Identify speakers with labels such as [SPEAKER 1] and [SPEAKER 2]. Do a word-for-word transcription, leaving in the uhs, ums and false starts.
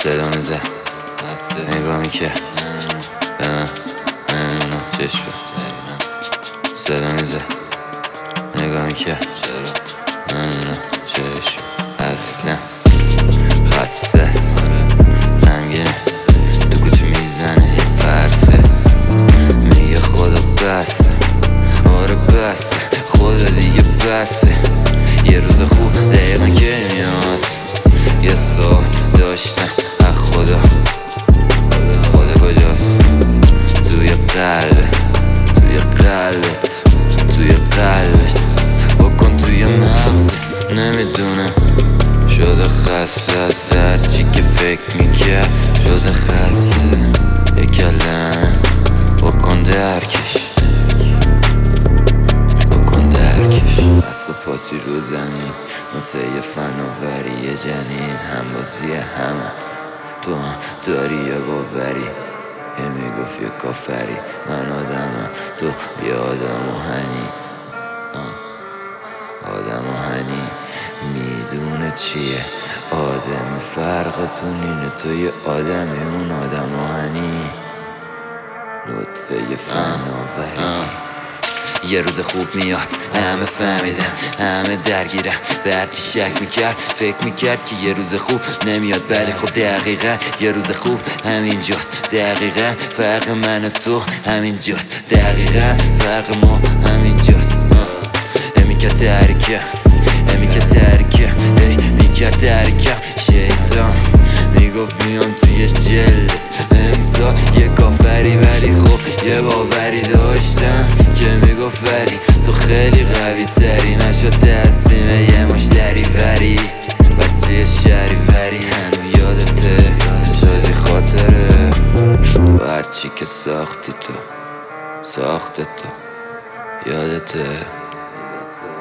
[SPEAKER 1] صدا میزد نگاه میکرد به من نمیدونم چشم صدا میزد نگاه میکرد نمیدونم چشم اصلا خسته است غمگینه تو کوچه میزنه یه پرسه میگه خدا بسه آره بسه خدا دیگه بسه یه روز خوب دقیقا که میاد یه سال داشتم از خدا خدا کجاست توی قلبت توی قلبت توی قلبت بکن توی مغزت نمیدونم شده خسته از هرچی که فکر میکرد شده خسته یه کلم بکن درکش بکن درکش اصلا پاتی رو زمین نطفه فناوری یه جنین همبازی همه تو هم داری یه باوری یه میگفت یه کافری من آدمم تو یه آدم آهنی آدم آهنی میدونه چیه آدم فرقتون اینه تو یه آدمی اون آدم آهنی لطفه فناوری یه روز خوب میاد همه فهمیدن همه درگیرن به هرچی شک میکرد فکر میکرد که یه روز خوب نمیاد ولی خب دقیقا یه روز خوب همینجاست دقیقا فرق من و تو همینجاست دقیقا فرق ما همینجاست امی که ترکم امی که ترکم ای می که ترکم شیطان میگفت میام توی جلدت امسا یه کافری ولی خب یه باوری داشتم که میگفت ولی تو خیلی قوی تری نشد تسلیم یه مشتری وری بچه شری وری هنو یادته شازی خاطره و هرچی که ساختی تو ساخته تو یادته